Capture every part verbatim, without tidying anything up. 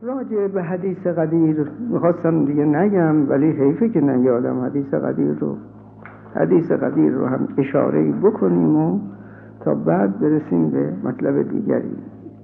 راجع به حدیث قدیر میخواستم دیگه نگم، ولی حیفه که نیادم حدیث قدیر رو حدیث قدیر رو هم اشاره بکنیم و تا بعد برسیم به مطلب دیگری.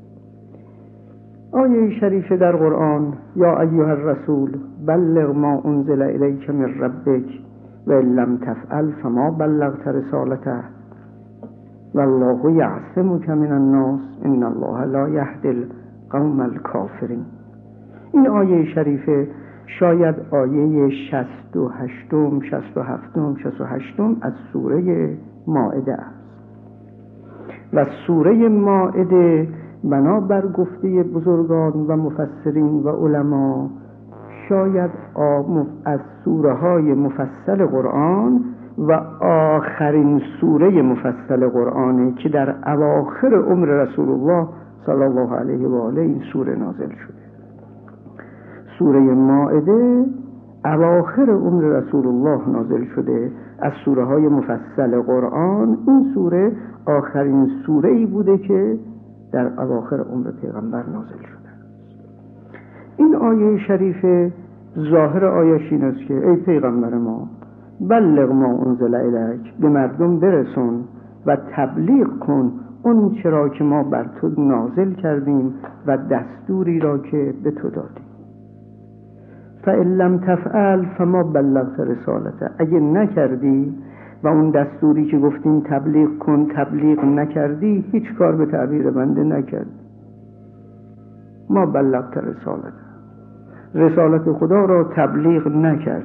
آیه شریفه در قرآن: یا ایها الرسول بلغ ما انزل الیک من ربک و ان لم تفعل فما بلغت رسالته والله یعصمک من الناس ان الله لا یهدی القوم الکافرین. این آیه شریفه شاید آیه شصت و هشتم، شصت و هفتم، شصت و هشتم از سوره مائده است و سوره مائده بنابر گفته بزرگان و مفسرین و علما شاید از سوره های مفصل قرآن و آخرین سوره مفصل قرآنه که در اواخر عمر رسول الله صلی الله علیه و آله این سوره نازل شده. سوره مائده اواخر عمر رسول الله نازل شده. از سوره های مفصل قرآن این سوره آخرین سوره ای بوده که در اواخر عمر پیغمبر نازل شده. این آیه شریفه ظاهر آیه‌اش این است که ای پیغمبر ما بلغ ما انزل الیک، به مردم برسون و تبلیغ کن اون چرا که ما بر تو نازل کردیم و دستوری را که به تو دادیم. فإن لم تفعل فما بلغت رسالته، اگه نکردی و اون دستوری که گفتیم تبلیغ کن تبلیغ نکردی، هیچ کار به تعبیر بنده نکردی. ما بلغت رسالته، رسالت خدا را تبلیغ نکرد.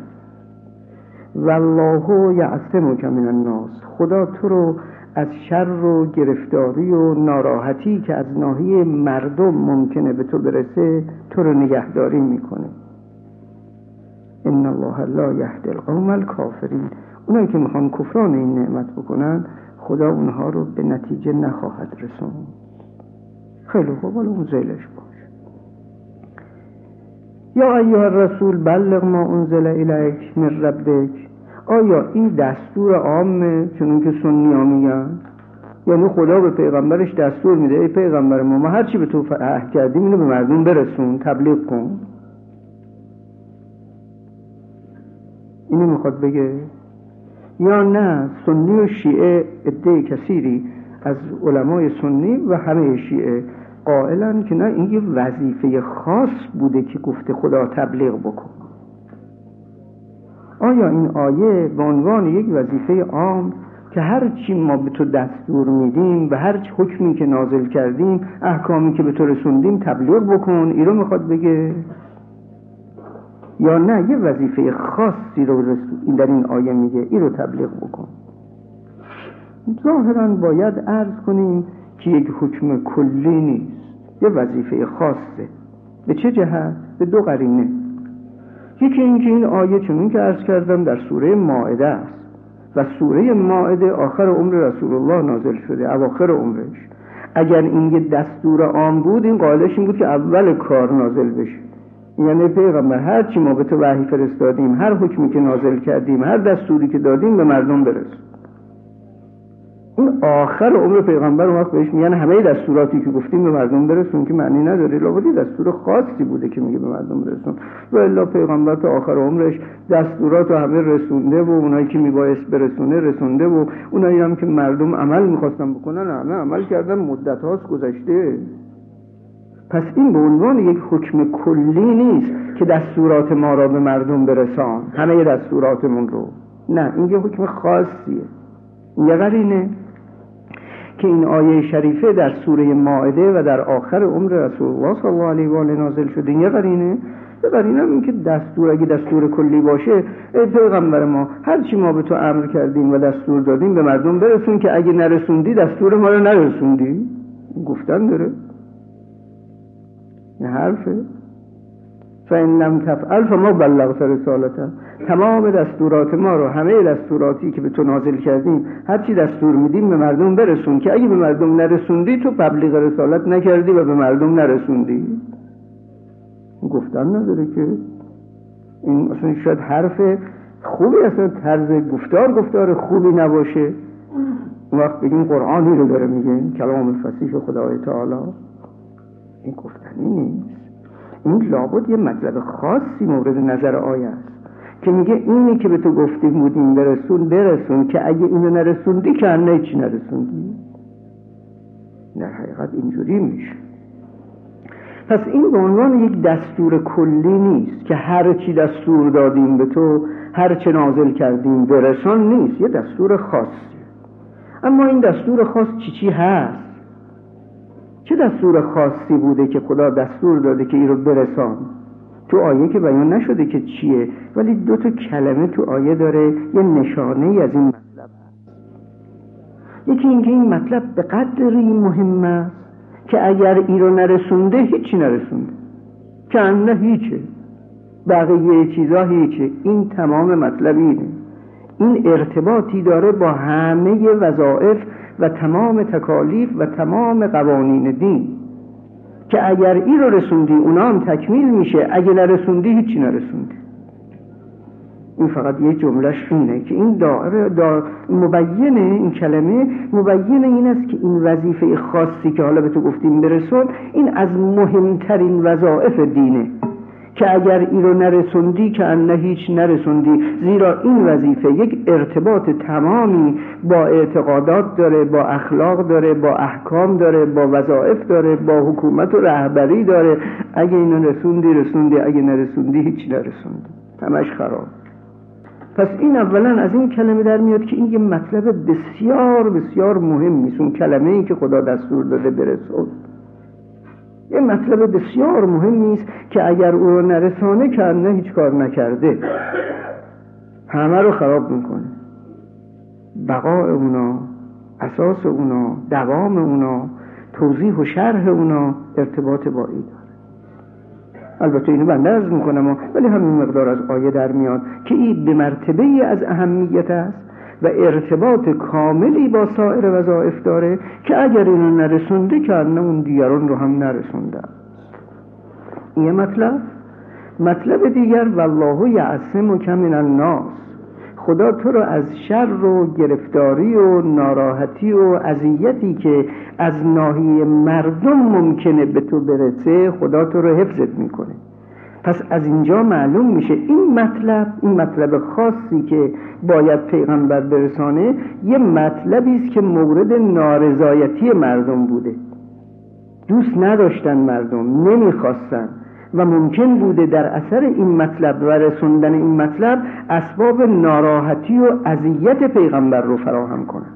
والله یعصمک من الناس، خدا تو رو از شر و گرفتاری و ناراحتی که از ناحیه مردم ممکنه به تو برسه تو رو نگهداری میکنه. ان الله لا یهدی القوم الکافرین، اونایی که میخوان کفران این نعمت بکنن خدا اونها رو به نتیجه نخواهد رسوند. خیلی خوب، حالا اون زیلش باش. یا ایها الرسول بلغ ما انزل الیک من ربک، آیا این دستور عامه چون که سنی ها میگن؟ یعنی خدا به پیغمبرش دستور میده ای پیغمبر ما ما هرچی به تو عهد کردیم اینو به مردم برسون، تبلیغ کن؟ اینو میخواد بگه؟ یا نه سنی و شیعه عده کثیری از علمای سنی و همه شیعه قائلن که نه، این یه وظیفه خاص بوده که گفته خدا تبلیغ بکن. آیا این آیه به عنوان یک وظیفه عام که هر چی ما به تو دستور میدیم و هر چی حکمی که نازل کردیم احکامی که به تو رسوندیم تبلیغ بکن، این رو میخواد بگه؟ یا نه یه وظیفه خاصی رو در این آیه میگه این رو تبلیغ بکن؟ ظاهراً باید عرض کنیم که یک حکم کلی نیست، یه وظیفه خاصه. به چه جهت؟ به دو قرینه. یکی اینکه این آیه چون که عرض کردم در سوره مائده است و سوره مائده آخر عمر رسول الله نازل شده، اواخر عمرش. اگر این یه دستور عام بود این قاعدش این بود که اول کار نازل بشه، یعنی پیغمبر هر چی ما به تو وحی فرستادیم، هر حکمی که نازل کردیم، هر دستوری که دادیم به مردم برس. این آخر عمر پیغمبر اون وقت بهش میگن همه دستوراتی که گفتیم به مردم برسون، که معنی نداره لابد دستور خاصی بوده که میگه به مردم برسون. و الا پیغمبر تا آخر عمرش دستورات رو همه رسونده و اونایی که میبایست برسونه رسونده و اونایی هم که مردم عمل میخواستن بکنن همه عمل کردن، مدت هاست گذشته. پس این به عنوان یک حکم کلی نیست که دستورات ما را به مردم برسان، همه دستوراتمون رو. نه، این یه حکم خاصیه. یه قرینه که این آیه شریفه در سوره مائده و در آخر عمر رسول الله صلی الله علیه و آله نازل شده. یه قرینه یه قرینه این که دستور اگه دستور کلی باشه، ای پیغمبر ما هر چی ما به تو امر کردیم و دستور دادیم به مردم برسون، که اگه نرسوندی دستور ما رو نرسوندی. گفتن داره، این حرفه. فإن لم تفعل فما بلغت رسالته، تمام دستورات ما رو، همه دستوراتی که به تو نازل کردیم، هر چی دستور میدیم به مردم برسون، که اگه به مردم نرسوندی تو تبلیغ رسالت نکردی و به مردم نرسوندی. گفتن نداره که این اصلا شاید حرف خوبی، اصلا طرز گفتار گفتار خوبی نباشه. اون وقت بگیم قرآنی رو داره میگه، کلام فصیح خدای تعالی. این گفتنی نیست. این لابد یه مطلب خاصی مورد نظر آیه است که میگه اینی که به تو گفتیم بودیم برسون برسون، که اگه اینو نرسوندی که نه چی نرسوندی. در حقیقت اینجوری میشه. پس این به عنوان یک دستور کلی نیست که هر چی دستور دادیم به تو، هر چه نازل کردیم برسان، نیست. یه دستور خاصی. اما این دستور خاص چی چی هست؟ چه دستور خاصی بوده که خدا دستور داده که این رو برسان؟ تو آیه که بیان نشده که چیه، ولی دو تا کلمه تو آیه داره یه نشانه ای از این مطلب هست. یکی اینکه این مطلب به قدری مهم است که اگر این رو نرسونده هیچی نرسونده، که انه هیچه، بقیه چیزا هیچه. این تمام مطلب اینه. این ارتباطی داره با همه وظایف و تمام تکالیف و تمام قوانین دین، که اگر این رو رسوندی اونا هم تکمیل میشه، اگه نرسوندی هیچی نرسوندی. این فقط یه جملهش اینه که این دائره دا مبینه، این کلمه مبینه این است که این وظیفه خاصی که حالا به تو گفتیم برسون، این از مهمترین وظایف دینه، که اگر این رو نرسوندی که انه هیچ نرسوندی. زیرا این وظیفه یک ارتباط تمامی با اعتقادات داره، با اخلاق داره، با احکام داره، با وظایف داره، با حکومت و رهبری داره. اگه اینو رسوندی رسوندی، اگه نرسوندی هیچ نرسوندی، همش خراب. پس این اولا از این کلمه در میاد که این یه مطلب بسیار بسیار مهمی است. اون کلمه ای که خدا دستور داده برسون یه مطلب بسیار مهمی است که اگر او رو نرسانه که نه هیچ کار نکرده، همه رو خراب میکنه. بقای اونا، اساس اونا، دوام اونا، توضیح و شرح اونا ارتباط با این داره. البته اینو بنده عرض میکنم، ولی همین مقدار از آیه در میاد که این به مرتبه از اهمیت است و ارتباط کاملی با سایر وظایف داره، که اگر اینو نرسونده که نه اون دیگران رو هم نرسونده. این مطلب. مطلب دیگر، والله یعصمک من الناس، خدا تو رو از شر و گرفتاری و ناراحتی و اذیتی که از ناحیه مردم ممکنه به تو برسه، خدا تو رو حفظت میکنه. پس از اینجا معلوم میشه این مطلب، این مطلب خاصی که باید پیغمبر برسانه، یه مطلبی است که مورد نارضایتی مردم بوده. دوست نداشتن مردم، نمیخواستن و ممکن بوده در اثر این مطلب و رسوندن این مطلب اسباب ناراحتی و اذیت پیغمبر رو فراهم کنن.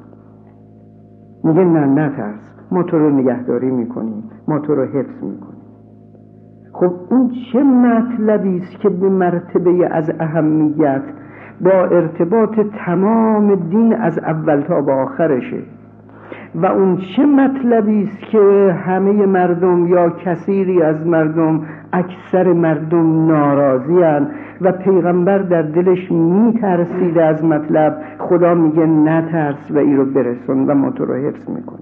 میگه نه نترس، ما تو رو نگهداری میکنیم، ما تو رو حفظ میکنیم. خب این چه مطلبی است که به مرتبه از اهمیت با ارتباط تمام دین از اول تا به آخرشه، و اون چه مطلبی است که همه مردم یا کثیری از مردم، اکثر مردم ناراضی هستند و پیغمبر در دلش میترسیده از مطلب. خدا میگه نترس و این رو برسون و ما تو رو حفظ میکنه.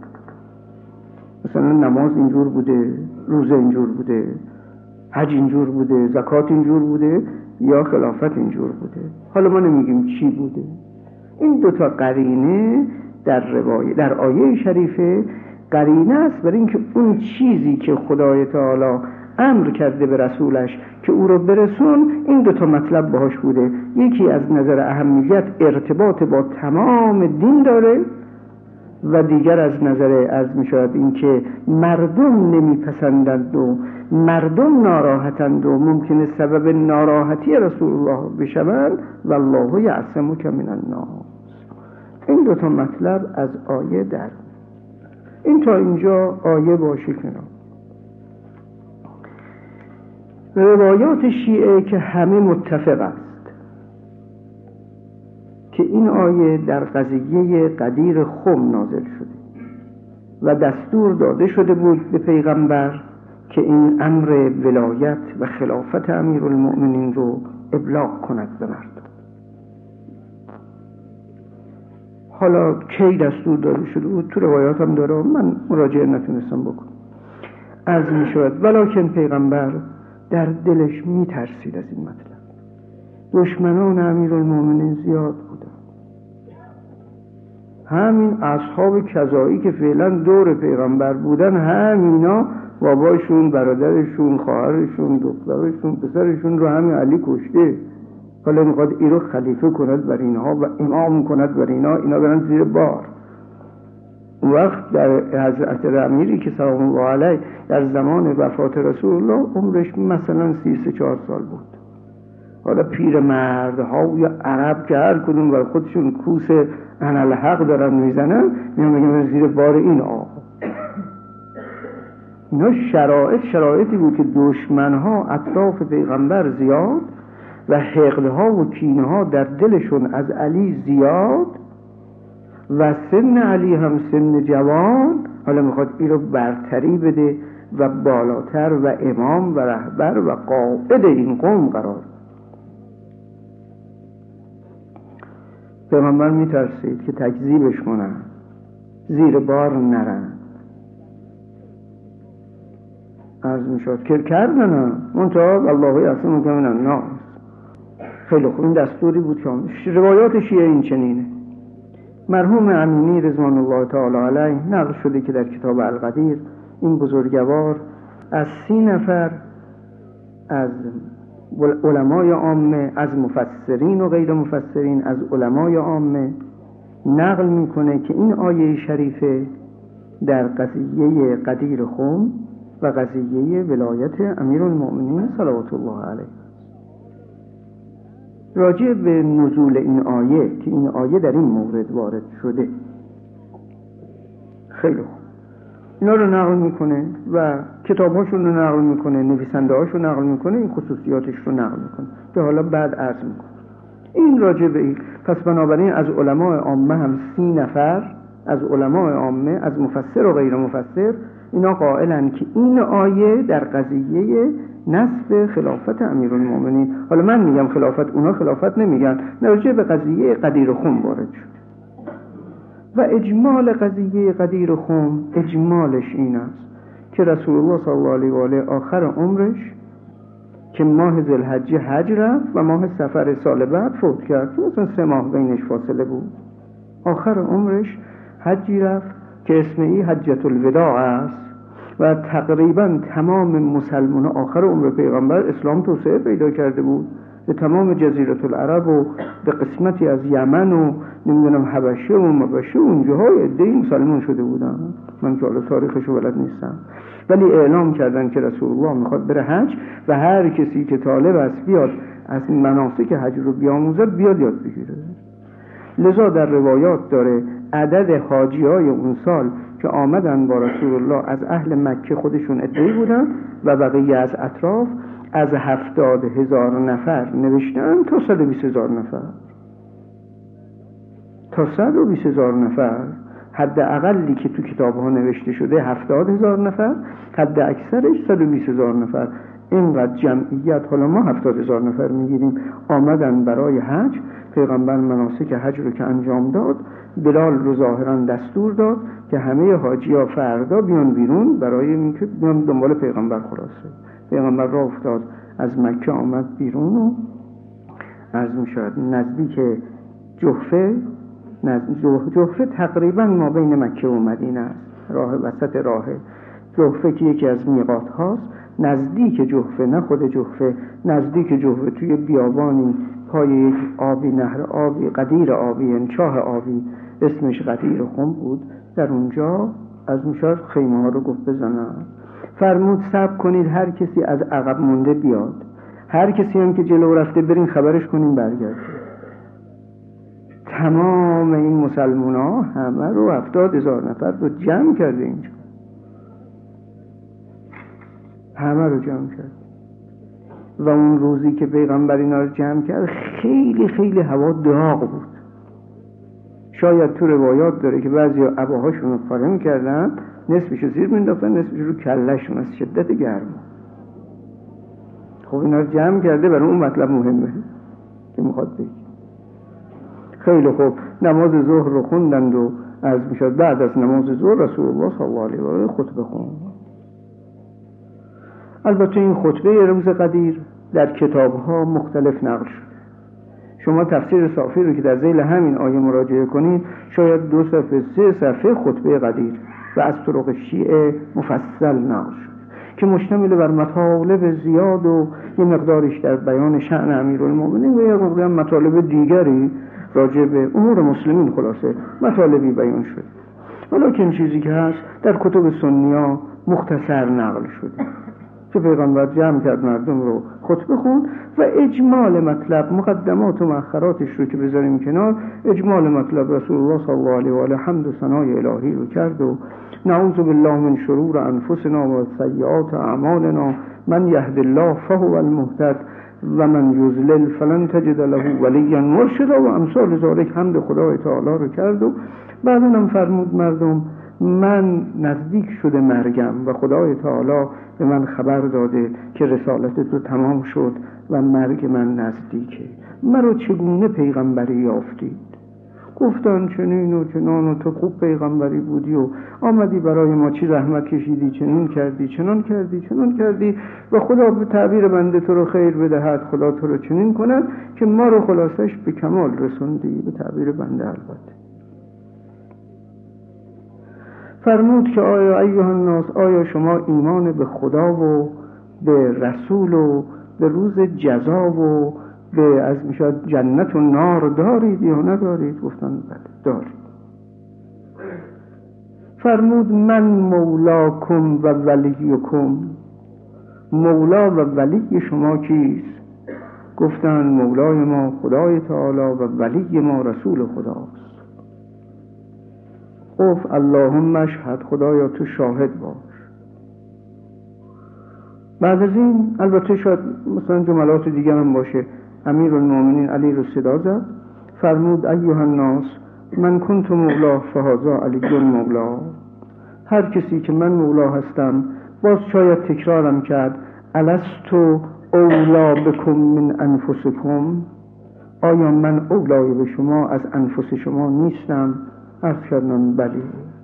مثلا نماز اینجور بوده، روزه اینجور بوده، حج اینجور بوده، زکات اینجور بوده، یا خلافت اینجور بوده. حالا ما نمیگیم چی بوده. این دوتا قرینه در روایه در آیه شریفه قرینه است برای اینکه اون چیزی که خدای تعالی امر کرده به رسولش که او رو برسون، این دوتا مطلب باهاش بوده. یکی از نظر اهمیت ارتباط با تمام دین داره، و دیگر از نظر عرض می شود این که مردم نمیپسندند و مردم ناراحتند و ممکنه سبب ناراحتی رسول الله بشوند. والله یعصمک من الناس. این دو تا مطلب از آیه در این تا اینجا آیه باشه کنار. روایات شیعه که همه متفق است که این آیه در قضیه قدیر خم نازل شده و دستور داده شده بود به پیغمبر که این امر ولایت و خلافت امیرالمؤمنین رو ابلاغ کند به مردم. حالا کی دستور داده شده بود تو روایات هم داره، من مراجعه نتونستم بکنم. عرض می شود ولکن پیغمبر در دلش می ترسید از این مطلب. دشمنان امیرالمؤمنین زیاد بودن، همین اصحاب کذایی که فعلا دور پیغمبر بودن، همینا باباشون، برادرشون، خواهرشون، دخترشون، پسرشون رو همین علی کشته. حالا میخواد این رو خلیفه کند بر اینها و امام کند بر اینا، اینا برن زیر بار. اون وقت در حضرت امیری که سلام الله علیه در زمان وفات رسول الله عمرش مثلا سی سه چهار سال بود. حالا پیر مردها یا عرب که هر کدوم بر خودشون کوس انالحق دارن میزنن، میان میگن زیر بار این آقا. اینا شرایط شرایطی بود که دشمنها اطراف پیغمبر زیاد و حقدها و کینه‌ها در دلشون از علی زیاد و سن علی هم سن جوان. حالا میخواد این رو برتری بده و بالاتر و امام و رهبر و قائد این قوم قرار. پیغمبر میترسید که تکذیبش کنن، زیر بار نرن. عرض میشد که کردن هم منطقه الله اصلا مکمن الناس. خیلی خوب، این دستوری بود که روایات شیعه این چنینه. مرحوم امینی رضوان الله تعالی علیه نقل شده که در کتاب القدیر این بزرگوار از سی نفر از علمای عامه، از مفسرین و غیر مفسرین، از علمای عامه نقل میکنه که این آیه شریفه در قضیه قدیر خم و قضیه ولایت امیرالمؤمنین صلوات الله علیه راجع به نزول این آیه که این آیه در این مورد وارد شده. خیلی خوب، اینا رو نقل میکنه و کتابهاشون رو نقل میکنه، نویسنده هاشون رو نقل میکنه، این خصوصیاتش رو نقل میکنه که حالا بعد عرض میکنه. این راجع به این. پس بنابراین از علمای عامه هم سی نفر از علمای عامه، از مفسر و غیر مفسر، اینا قائلن که این آیه در قضیه نسب خلافت امیرالمؤمنین، حالا من میگم خلافت، اونا خلافت نمیگن، راجع به قضیه قدیر خم وارد شد. و اجمال قضیه قدیر خم، اجمالش این است که رسول الله صلی الله علیه و آله آخر عمرش که ماه ذوالحجه حج رفت و ماه صفر سال بعد فوت کرد، مثلا سه ماه بینش فاصله بود. آخر عمرش حجی رفت که اسم ای حجت الوداع است و تقریبا تمام مسلمان آخر عمر پیغمبر اسلام توسعه پیدا کرده بود. به تمام جزیره العرب و به قسمتی از یمن و نمیدونم حبشه و مبشه و اونجاهای عده‌ای مسلمان شده بودن. من که حالا تاریخشو بلد نیستم، ولی اعلام کردن که رسول الله میخواد بره حج و هر کسی که طالب است بیاد از مناسک حج رو بیاموزد، بیاد یاد بگیره. لذا در روایات داره عدد حاجی های اون سال که آمدن با رسول الله از اهل مکه خودشون عده‌ای بودن و بقیه از اطراف از هفتاد هزار نفر نوشتن تا صد و بیست هزار نفر تا صد و بیست هزار نفر. حد اقلی که تو کتاب ها نوشته شده هفتاد هزار نفر، حد اکثرش صد و بیست هزار نفر. اینقدر جمعیت، حالا ما هفتاد هزار نفر میگیریم، آمدن برای حج. پیغمبر مناسک حج رو که انجام داد، بلال رو ظاهرا دستور داد که همه حاجی ها فردا بیان بیرون برای اینکه بیان دنبال پیغمبر. خلاصه پیغمبر را افتاد از مکه آمد بیرون و عرض می شود نزدیک جحفه. جحفه تقریبا ما بین مکه و مدینه است، راه وسط راه جحفه که یکی از میقات هاست. نزدیک جحفه، نه خود جحفه، نزدیک جحفه توی بیابانی پای یک آبی، نهر آبی، قدیر آبی، یعنی چاه آبی، اسمش قدیر خم بود. در اونجا از میشاد خیمه ها رو گفت بزنن. فرمود صبر کنید، هر کسی از عقب مونده بیاد، هر کسی هم که جلو رفته برین خبرش کنین برگرده. تمام این مسلمان ها همه رو هفتاد هزار نفر رو جمع کرده اینجا، همه رو جمع کرد. و اون روزی که پیغمبر اینا رو جمع کرد خیلی خیلی هوا داغ بود. شاید تو روایات داره که بعضی عباهاشون رو پاره می‌کردن، نصفش رو زیر می‌انداختن، نصفش رو کلهشون از شدت گرما. خب اینا رو جمع کرده برای اون مطلب مهمه که میخواد بگه. خیلی خوب، نماز ظهر رو خوندند و از میشد بعد از نماز ظهر رسول الله صلی الله علیه و آله خطبه خوند. البته این خطبه روز قدیر در کتاب‌ها مختلف نقل شد. شما تفسیر صافی رو که در ذیل همین آیه مراجعه کنید، شاید دو صفحه سه صفحه خطبه قدیر و از طرق شیعه مفصل نقل شد. که مشتمل بر مطالب زیاد و یه مقدارش در بیان شأن امیرالمومنین و یه مقدار مطالب دیگری راجع به امور مسلمین خلاصه مطالبی بیان شد. ولیکن چیزی که هست در کتب سنی‌ها مختصر نقل شده که پیغمبر جمع کرد مردم رو خطبه خون و اجمال مطلب، مقدمات و مؤخراتش رو که بذاریم کنار، اجمال مطلب رسول الله صلی الله علیه و آله حمد و ثنای الهی رو کرد و نعوذ بالله من شرور انفسنا و سیئات اعمالنا من یهد الله فهو المهتد و من یضلل فلن تجد له ولیا مرشدا و امثال ذالک حمد خدای تعالی رو کرد و بعدا هم فرمود مردم من نزدیک شده مرگم و خدای تعالی به من خبر داده که رسالت تو تمام شد و مرگ من نزدیکه. مرا چگونه پیغمبری یافتید؟ گفتن چنین و چنان و تو خوب پیغمبری بودی و آمدی برای ما چی زحمت کشیدی، چنین کردی، چنان کردی، چنان کردی و خدا به تعبیر بنده تو رو خیر بدهد، خدا تو رو چنین کند که ما رو خلاصش به کمال رسوندی، به تعبیر بنده البته. فرمود که آیا ایها الناس، آیا شما ایمان به خدا و به رسول و به روز جزا و به از میشد جنت و نار دارید یا ندارید؟ گفتن بله دارید. فرمود من مولاکم و ولیکم، مولا و ولی شما کیست؟ گفتن مولای ما خدای تعالی و ولی ما رسول خداست. گفت اللهم اشهد، خدایا تو شاهد باش. بعد از این البته شاید مثلا جملات دیگر هم باشه، امیرالمومنین علی رو صدا زد، فرمود ایها الناس من کنت مولا فهذا علی مولا، هر کسی که من مولا هستم، باز شاید تکرارم کرد، الستو اولا بکم من انفسکم، آیا من اولای به شما از انفس شما نیستم؟ عرض کردم بلی.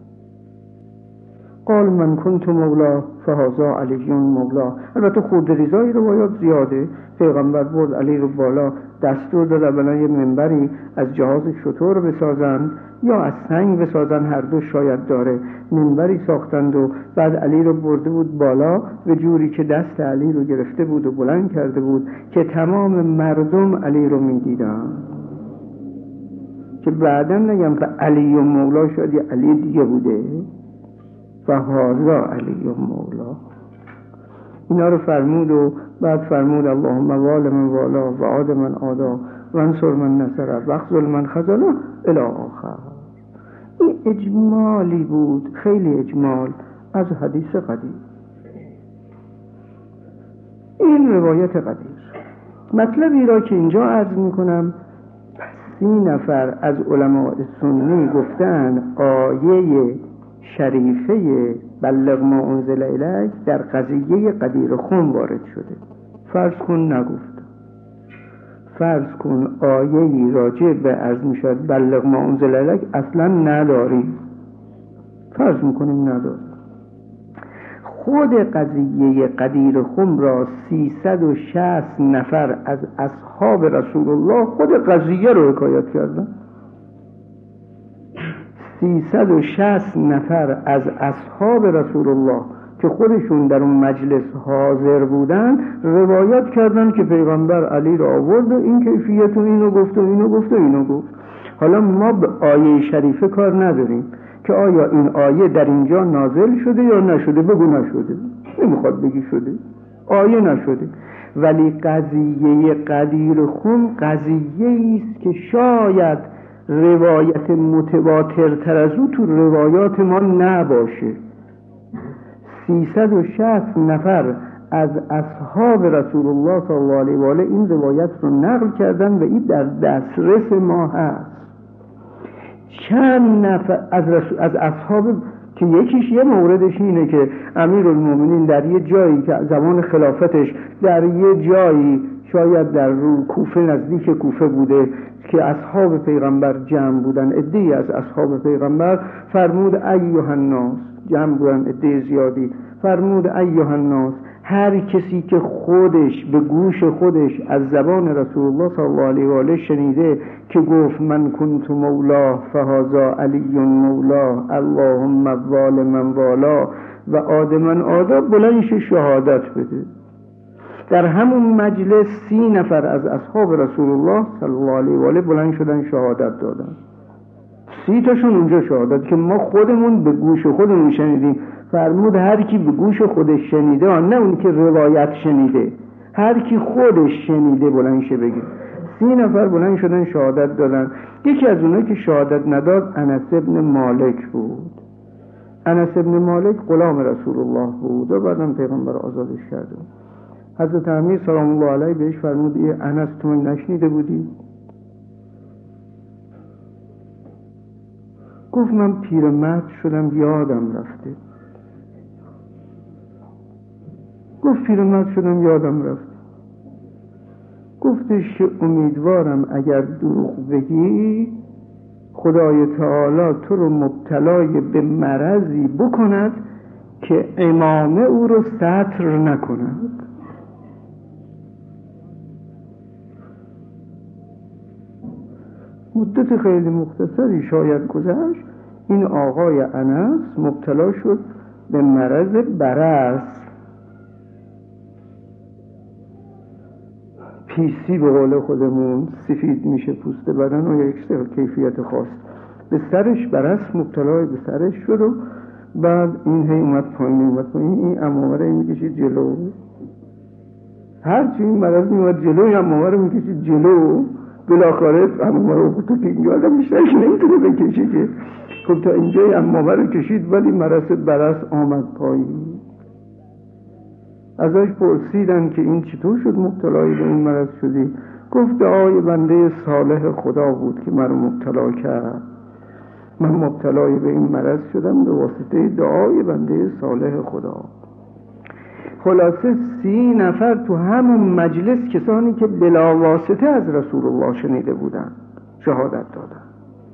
قال من کنت مولا فهذا علی مولا. البته خود ریزای روایات زیاده. پیغمبر برد علی رو بالا، دستور داد اولا یه منبری از جهاز شتر بسازند یا از سنگ بسازند، هر دو شاید داره. منبری ساختند و بعد علی رو برده بود بالا به جوری که دست علی رو گرفته بود و بلند کرده بود که تمام مردم علی رو میدیدن، که بعدا نگم که علی و مولا شاید یه علی دیگه بوده، فهذا علی و مولا. اینا رو فرمود و بعد فرمود اللهم وال من والا و عاد من عادا و انصر من نصره و اخذل من خذله الی آخر. این اجمالی بود، خیلی اجمال از حدیث قدیر. این روایت قدیر. مطلبی را که اینجا عرض میکنم، سی نفر از علماء سنی گفتن آیه شریفه بلغ ما انزل الیک در قضیه قدیر خم وارد شده. فرض کن نگفت، فرض کن آیه‌ای راجع به عرض میشد بلغ ما انزل الیک اصلا نداریم، فرض میکنیم نداریم. خود قضیه قدیر خم را سیصد و شصت نفر از اصحاب رسول الله خود قضیه رو حکایت کردن. سیصد و شصت نفر از اصحاب رسول الله که خودشون در اون مجلس حاضر بودن روایت کردن که پیغمبر علی را آورد و این کیفیت و اینو گفت و اینو گفت و اینو گفت. حالا ما به آیه شریفه کار نداریم که آیا این آیه در اینجا نازل شده یا نشده. بگو نشده، نمیخواد بگی شده، آیه نشده. ولی قضیه قدیر خم قضیه است که شاید روایت متواترتر از او تو روایات ما نباشه. سیصد و شصت نفر از اصحاب رسول الله صلی الله علیه و آله این روایت رو نقل کردن و این در دسترس ما هست. چند نفر از, رسول از اصحاب که یکیش یه موردش اینه که امیرالمومنین در یه جایی که زمان خلافتش در یه جایی شاید در رو کوفه، نزدیک کوفه بوده که اصحاب پیغمبر جمع بودن، عده‌ای از اصحاب پیغمبر، فرمود ایها الناس، جمع بودن عده زیادی، فرمود ایها الناس، هر کسی که خودش به گوش خودش از زبان رسول الله صلی الله علیه و آله شنیده که گفت من کنت مولا فهذا علی مولا اللهم وال من والا و آدمن آداب بلند شه شهادت بده. در همون مجلس سی نفر از اصحاب رسول الله صلی الله علیه و آله بلند شدن شهادت دادن. سی تاشون اونجا شهادت که ما خودمون به گوش خودمون شنیدیم. فرمود هر کی به گوش خودش شنیده، نه اونی که روایت شنیده، هر کی خودش شنیده بلند شه بگه. سی نفر بلند شدن شهادت دادن. یکی از اونها که شهادت نداد انس ابن مالک بود. انس ابن مالک غلام رسول الله بود و بعدم پیغمبر آزادش کرده. حضرت امیر سلام الله علیه بهش فرمود ای انس تو من نشنیده بودی؟ گفت من پیرمرد شدم یادم رفته. گفت پیرمرد شدم یادم رفته. گفتش که امیدوارم اگر دروغ بگی خدای تعالی تو رو مبتلای به مرضی بکند که امامه او رو ستر نکند. مدت خیلی مختصری شاید گذشت، این آقای انس مبتلا شد به مرض برص، پیسی به قول خودمون، سفید میشه پوست بدن و یک کیفیت خاص. به سرش برص مبتلا به سرش شد و بعد این هی اومد پایین اومد پایین، این عمامه میکشید جلو، هرچی این مرض میومد جلو این عمامه میکشید جلو، بالاخره عمامه رو تو که اینجا آدم بیشتر که نمیتونه بکشید. خب تا اینجا عمامه رو کشید ولی مرض برص آمد پایین. ازش پرسیدن که این چطور شد مبتلای به این مرض شدی؟ گفت دعای بنده صالح خدا بود که من رو مبتلا کرد. من مبتلای به این مرض شدم به واسطه دعای بنده صالح خدا. خلاصه سی نفر تو همون مجلس کسانی که بلا واسطه از رسول الله شنیده بودن شهادت دادن.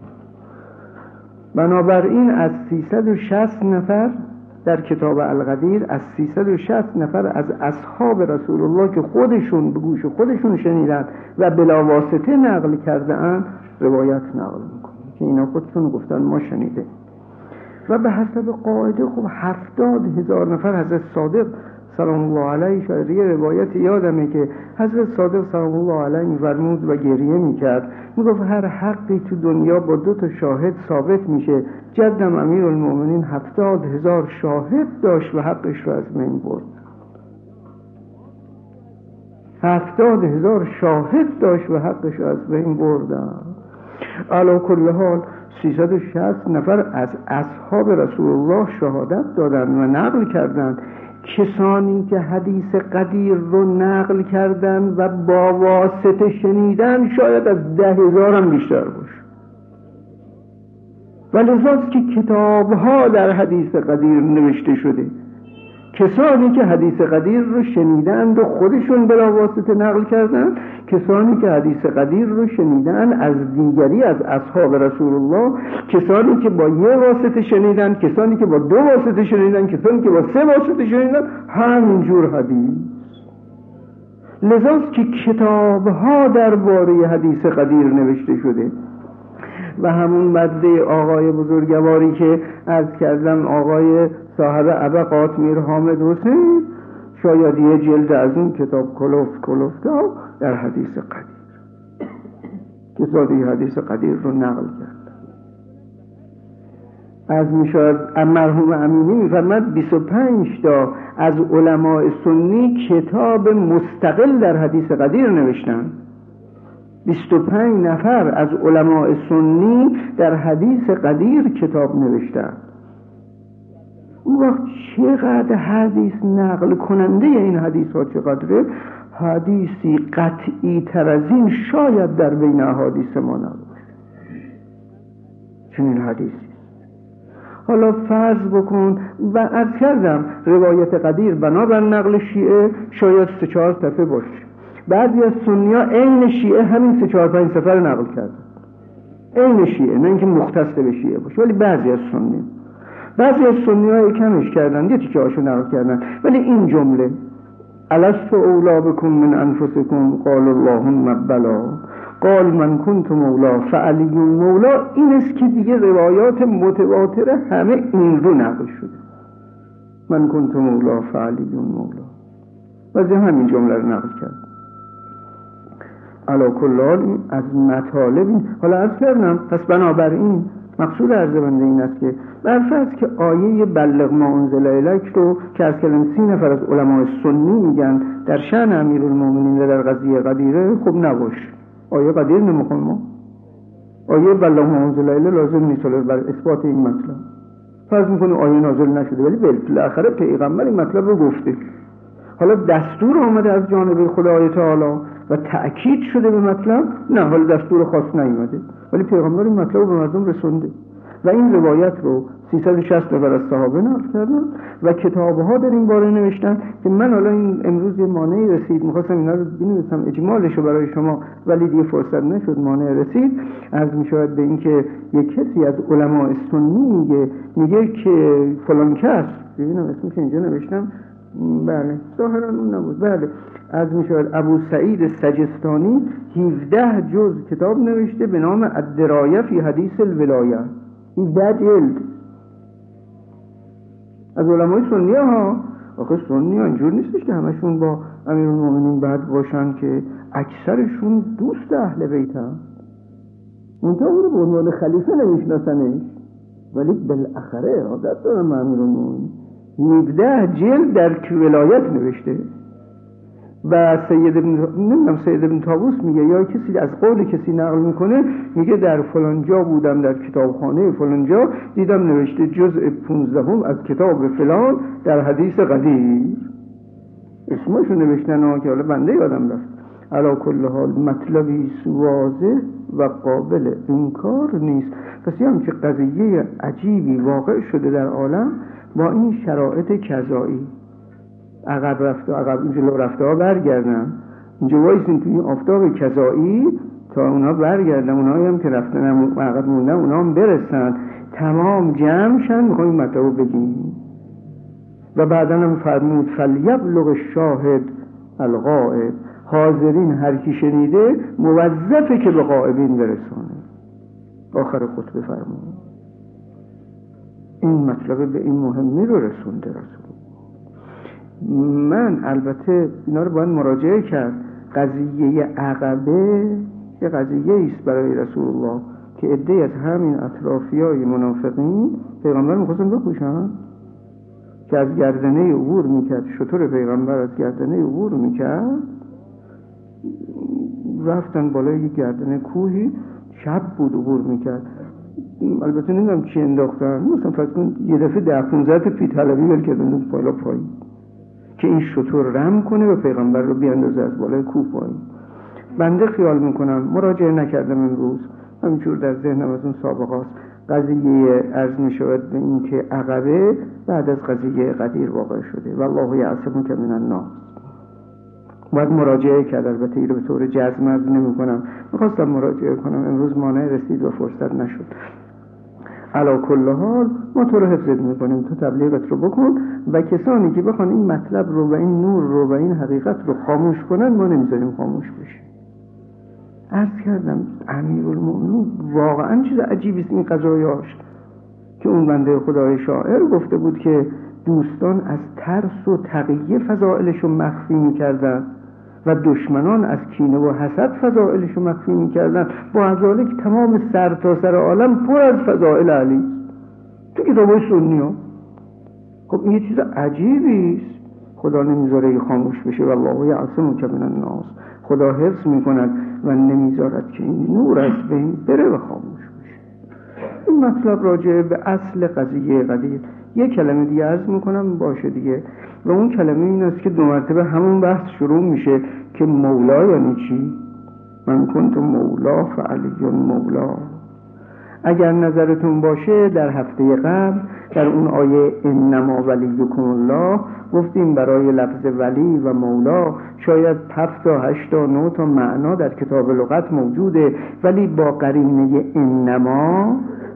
بنابراین از سیصد و شصت نفر در کتاب القدیر، از سیصد و شصت نفر از اصحاب رسول الله که خودشون به گوش خودشون شنیدن و بلا واسطه نقل کردن روایت نقل میکنن که اینا خودشون گفتن ما شنیده. و به حسب قاعده خب هفتاد هزار نفر حضرت صادق سلام الله علیه، شاید یه روایت یادمه که حضرت صادق سلام الله علیه می‌فرمود و گریه میکرد، میگفت هر حقی تو دنیا با دو تا شاهد ثابت میشه، جدم امیرالمومنین هفتاد هزار شاهد داشت و حقش رو از بین برد. هفتاد هزار شاهد داشت و حقش رو از بین بردن. علی کل حال سیصد و شصت نفر از اصحاب رسول الله شهادت دادن و نقل کردن. کسانی که حدیث قدیر رو نقل کردن و با واسطه شنیدن شاید از ده هزار هم بیشتر باشه. و لذاست که کتاب‌ها در حدیث قدیر نوشته شده. کسانی که حدیث قدیر رو شنیدند و خودشون بلا واسطه نقل کردن، کسانی که حدیث قدیر رو شنیدن از دیگری از اصحاب رسول الله، کسانی که با یه واسطه شنیدن، کسانی که با دو واسطه شنیدن، کسانی که با سه واسطه شنیدن، همینجور حدیث. لذاست که کتاب‌ها درباره حدیث قدیر نوشته شده. و همون مده آقای بزرگواری که عرض کردم، آقای صاحب ابقات میر حامد حسین، شاید یه جلد از این کتاب کلفت کلفته در حدیث قدیر، کسانی حدیث قدیر رو نقل کرد. از میشاید مرحوم امینی میفرمد بیست و پنج تا از علماء سنی کتاب مستقل در حدیث قدیر نوشتن. بیست و پنج نفر از علماء سنی در حدیث قدیر کتاب نوشتن. اون وقت چقدر حدیث نقل کننده این حدیث ها چقدره؟ حدیثی قطعی تر از این شاید در بین احادیث ما نباشه. چنین حدیثی. حالا فرض بکن و عرض کردم روایت قدیر بنابر نقل شیعه شاید سه چهار صفحه باشه. بعضی از سنی ها عین شیعه همین سه چهار پنج صفحه رو نقل کردن، عین شیعه، نه اینکه مختص به شیعه باشه، ولی بعضی از سنی بعضی از سنی ها کمش کردن، یه تیکه هاشو نقل کردن. ولی این جمله الست اولا بکم من انفسکم قال اللهم بلا قال من کنت مولا فعلی مولا، این است که دیگه روایات متواتره همه این رو نقل شده. من کنت مولا فعلی مولا. واسه همین جمله رو نقل کرد. علا کل حال از مطالب این. حالا عرض کردم پس بنابراین مقصود عرض بنده این است که برفرض که آیه بلغ ما انزل الیک رو که از کلم سی نفر از علماء سنی میگن در شأن امیرالمومنین و در قضیه قدیره، خب نباش. آیه قدیر نمیخون ما. آیه بلغ ما انزل الیک لازم نیست بر اثبات این مطلب. فرض میکنه آیه نازل نشده ولی بالاخره پیغمبر این مطلب رو گفته. حالا دستور آمده از جانب خدای تعالی و تأکید شده به مطلب، نه حالا دستور خاص نیامده ولی پیغمبر این مطلب رو به مردم رسونده و این روایت رو سیصد و شصت نفر از صحابه نقل کردن و کتاب‌ها در این باره نوشتن که من حالا این امروز یه مانعی رسید می‌خواستم اینا رو بنویسم اجمالش رو برای شما ولی دیگه فرصت نشد، مانع رسید. عرض می‌شود به این که یک کسی از علماء سنی میگه میگه که فلان کس، ببینم اسمش اینجا نوشتم، بله ظاهرا اون نبود، بله از میشود ابو سعید سجستانی هفده جز کتاب نوشته به نام الدرایه فی حدیث الولایه، هفده جلد از علمای سنی ها. آخه سنی ها اینجور نیستش که همشون با امیرالمومنین بد باشن، که اکثرشون دوست اهل بیت هم منطقه رو به عنوان خلیفه نمیشناسنش ولی بالاخره عادت دارن امیرالمومنین. هفده جلد در ولایت نوشته و سید ابن نمیدونم سید ابن طاووس میگه یا کسی از قول کسی نقل میکنه میگه در فلان جا بودم در کتابخانه فلان جا دیدم نوشته جزء پونزدهم از کتاب فلان در حدیث قدیر، اسمشو نوشتن ها که حالا بنده یادم رفت. علا کل حال مطلبی واضح و قابل انکار نیست. پس هم که قضیه عجیبی واقع شده در عالم با این شرایط کذایی، عقب رفته عقب جلو رفته ها برگردن، اینجا وایسین توی این آفتاب کذایی تا اونا برگردن، اونایی هم که رفتن عقب موندن اونا هم برسن تمام جمع شن میخوایم این مطلب رو بگیم. و بعدا هم فرمود فلیبلغ الشاهد الغائب، حاضرین هر کی شنیده موظفه که به غائبین برسانه. آخر خطبه فرمود این مطلب به این مهمی رو رسونده رسول. من البته اینا رو باید مراجعه کرد. قضیه عقبه یه قضیه ایست برای رسول الله که عده‌ای از همین اطرافیای منافقین پیغمبر می‌خواستن بکشن، که از گردنه عبور میکرد، شطور پیغمبر از گردنه عبور میکرد، رفتن بالای یک گردنه کوهی، شب بود عبور میکرد. البته نمیدونم چی انداختن، مثلا فرض کن یه دفعه ده پونزده تا پیت حلبی ول کردن بالا پایین که این شطور رم کنه و پیغمبر رو بیاندازه از بالای کوه پایین. بنده خیال میکنم مراجعه نکردم امروز، همینجور در ذهنم از اون سابقاست، قضیه عرض میشود به این که عقبه بعد از قضیه قدیر واقع شده و الله یعصمک من الناس. باید مراجعه کرد. البته این رو به طور جزم عرض نمی کنم، میخواستم مراجعه کنم امروز مانع رسید و فرصت نشد. علا کل حال ما تو رو حفظت میکنیم، تو تبلیغت رو بکن و کسانی که بخوان این مطلب رو و این نور رو و این حقیقت رو خاموش کنن ما نمیذاریم خاموش بشه. عرض کردم امیرالمومنین واقعا چیز عجیبی است این قضایاش، که اون بنده خدای شاعر گفته بود که دوستان از ترس و تقیه فضائلش رو مخفی میکردن و دشمنان از کینه و حسد فضائلش رو مخفی میکردن، با ذالک تمام سر تا سر عالم پر از فضائل علی تو کتابای سنی ها. خب این یه چیز عجیبی است. خدا نمیذاره خاموش بشه و الله یعصمک من الناس، خدا حفظ میکند و نمیذارد که این نور از بین بره و خاموش بشه. این مطلب راجع به اصل قضیه قضیه یک کلمه دیگه عرض میکنم باشه دیگه، و اون کلمه این است که دو مرتبه همون بحث شروع میشه که مولا یعنی چی؟ من کنت مولا فعلی مولا. اگر نظرتون باشه در هفته قبل در اون آیه انما ولیکم الله گفتیم برای لفظ ولی و مولا شاید هفت تا هشت تا نه تا معنا در کتاب لغت موجوده، ولی با قرینه انما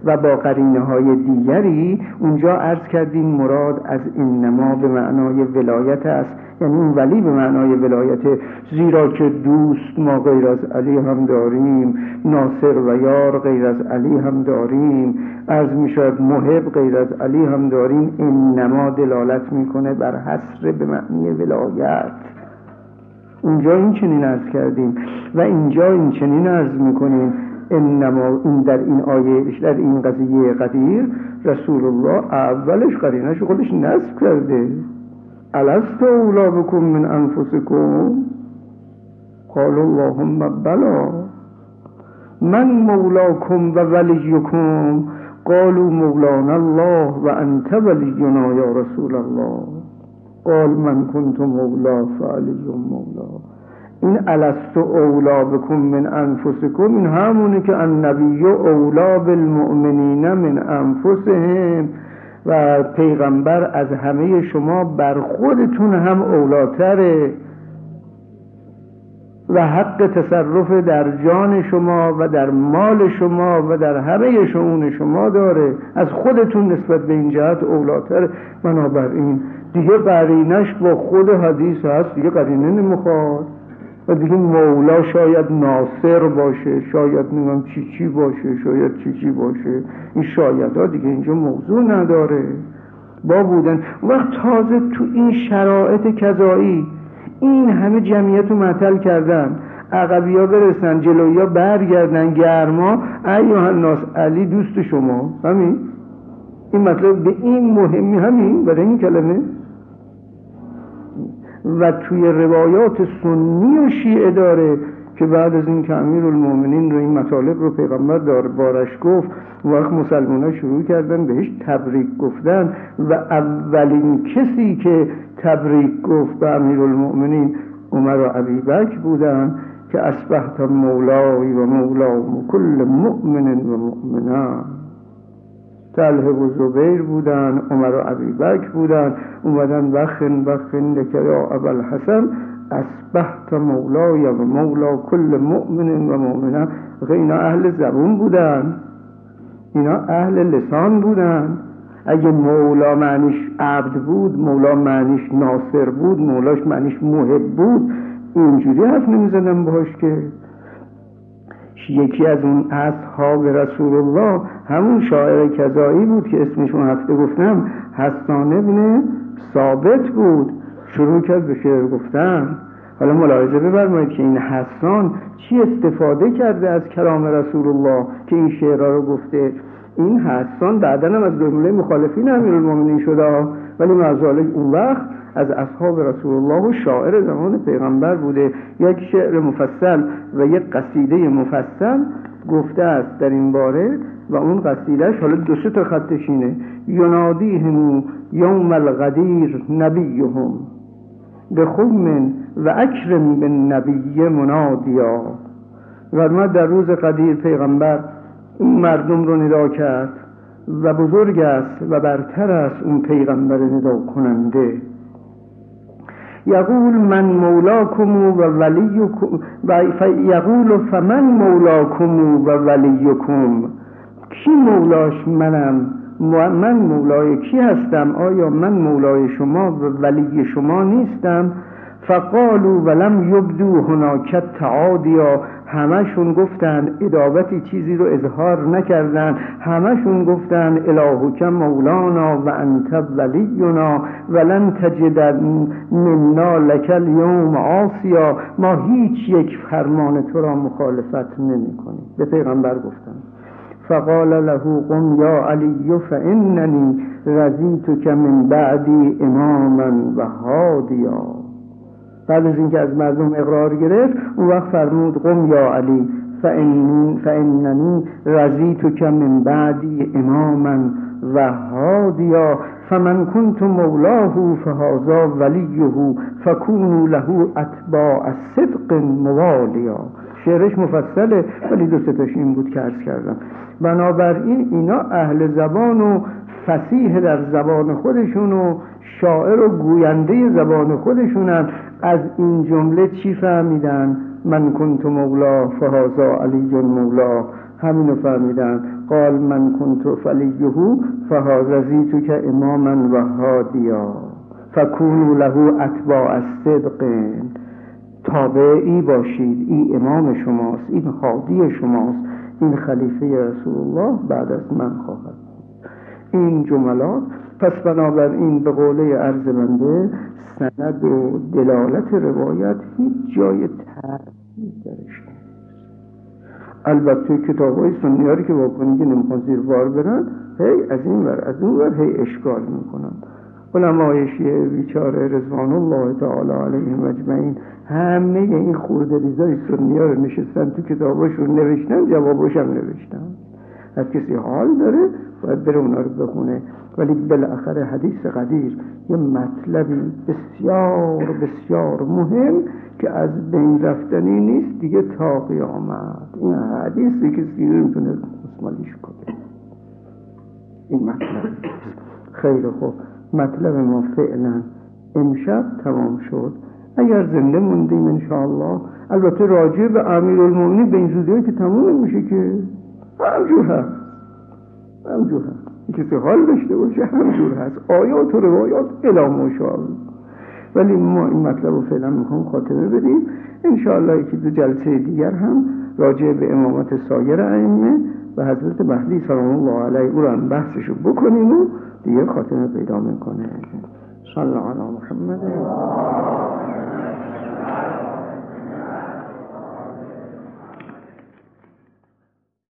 و با قرینه های دیگری اونجا عرض کردیم مراد از اینما به معنای ولایت است، یعنی این ولی به معنای ولایت، زیرا که دوست ما غیر از علی هم داریم، ناصر و یار غیر از علی هم داریم، عرض می شود محب غیر از علی هم داریم. اینما دلالت میکنه بر حصر به معنی ولایت. اونجا این چنین عرض کردیم و اینجا این چنین عرض میکنیم. انما این در این آیه، در این قضیه قدیر، رسول الله اولش قرینش خودش نصب کرده. الست اولی بکم من انفسکم قالوا اللهم بلا من مولاکم و ولیکم قالوا مولانا الله و انت ولینا یا رسول الله قال من کنت مولا فعلی مولا. این الست اولا بکم من انفسکم، این همونه که النبی اولا بالمؤمنین من انفسهم، و پیغمبر از همه شما بر خودتون هم اولاتره و حق تصرف در جان شما و در مال شما و در همه شؤون شما داره، از خودتون نسبت به این جهت اولاتره. بنابراین دیگه قرینش با خود حدیث هست، دیگه قرینه نمیخواد. و دیگه مولا شاید ناصر باشه، شاید نمیم چی چی باشه، شاید چی چی باشه، این شاید ها دیگه اینجا موضوع نداره. با بودن وقت تازه تو این شرایط کذایی این همه جمعیت رو معطل کردن، عقبی ها برسن، جلوی ها برگردن، گرما ایها الناس علی دوست شما. همین این مطلب به این مهمی، همین برای این کلمه. و توی روایات سنی و شیعه داره که بعد از این که امیرالمومنین رو این مطالب رو پیغمبر دار بارش گفت، وقت مسلمان ها شروع کردن بهش تبریک گفتن و اولین کسی که تبریک گفت به امیرالمومنین عمر و ابوبکر بودن که اصبحت مولای و مولا کل مؤمن و مؤمنه. طلحه و زبیر بودن، عمر و ابوبکر بودن، اومدن بخن بخن لک یا ابوالحسن اصبحت مولای و مولا کل مؤمن و مؤمنه. اینا اهل زبون بودن، اینا اهل لسان بودن. اگه مولا معنیش عبد بود، مولا معنیش ناصر بود، مولاش معنیش محب بود، اینجوری حرف نمیزدن باش. که یکی از اون اصحاب رسول الله همون شاعر کذایی بود که اسمشون هفته گفتم، حسان ابن ثابت بود. شروع کرد به شعر گفتن. حالا ملاحظه بفرمایید که این حسان چی استفاده کرده از کلام رسول الله که این شعرها رو گفته. این حسان بعداً هم از جمله مخالفین امیرالمومنین شده، ولی معذالک اون وقت از اصحاب رسول الله و شاعر زمان پیغمبر بوده. یک شعر مفصل و یک قصیده مفصل گفته است در این باره و اون قصیدهش حالا دو سه تا خطش اینه: ینادیهم یوم الغدیر نبیهم بخم و اکرم بالنبی منادیا. و در روز قدیر پیغمبر اون مردم رو ندا کرد و بزرگ است و برتر است اون پیغمبر ندا کننده. یقول من مولاکم و ولیکم و یقول فمن مولاکم و ولیکم، کی مولاش منم، من مولای کی هستم؟ آیا من مولای شما و ولی شما نیستم؟ فقالوا ولم یبدو هناک تعادیا، همشون گفتن ادابتی چیزی رو اظهار نکردن، همشون گفتن الهک مولانا و انت ولینا ولن تجد منا لک اليوم عاصیا، ما هیچ یک فرمان تو را مخالفت نمی کنیم. به پیغمبر گفتن. فقال له قم یا علی فاننی رضیتک من بعدی اماما و هادیا. بعد از اینکه از مردم اقرار گرفت اون وقت فرمود قم یا علی فإن فإننی رضیتک من بعدی اماما و هادیا فمن کنت مولاه فهذا ولیه فکونوا له اتباع صدق موالیا. شعرش مفصله ولی دو سه تاش این بود که عرض کردم. بنابراین اینا اهل زبان و فصیح در زبان خودشون و شاعر و گوینده زبان خودشونن. از این جمله چی فهمیدن؟ من کنت مولا فهذا علی مولا، همینو فهمیدن. قال من کنت فلیه فهذا زیتو که اماما و هادیا فکونوا له اتباع الصدق. تابعی باشید، این امام شماست، این هادی شماست، این خلیفه رسول الله بعد از من خواهد بود. این جملات پس بنابراین به قوله عرض بنده سند و دلالت روایت هیچ جای تردید درش نیست. البته کتاب‌های سنیاری که واکنی که نمیخوان زیر بار برن، هی از این ور از اون ور هی اشکال میکنن. علمای شیعه بیچاره رضوان الله تعالی علیهم اجمعین همه این خورده ریزای سنی‌ها رو نشستن تو کتاباشون نوشتن، جوابش هم نوشتن. از کسی حال داره باید بره اونا رو بخونه. ولی بالاخره حدیث قدیر یه مطلبی بسیار بسیار مهم که از بین رفتنی نیست دیگه تا قیامت. این حدیثی که سیره میتونه مسمالیش کنه. این مطلب خیلی خوب. مطلب ما فعلا امشب تمام شد. اگر زنده موندیم انشاءالله، البته راجع به امیرالمومنین به این زودی که تمام میشه که همجور هست همجور هست کسی حال داشته باشه همجور هست، آیات و روایات الی ماشاءالله. ولی ما این مطلب رو فعلا میخوام خاتمه بدیم. انشاءالله یکی دو جلسه دیگر هم راجع به امامت سایر ائمه و حضرت مهدی سلام الله علیه او را هم بحثشو بکنیم و دیگه خاتمه پیدا میکنه. صلی الله علی محمد.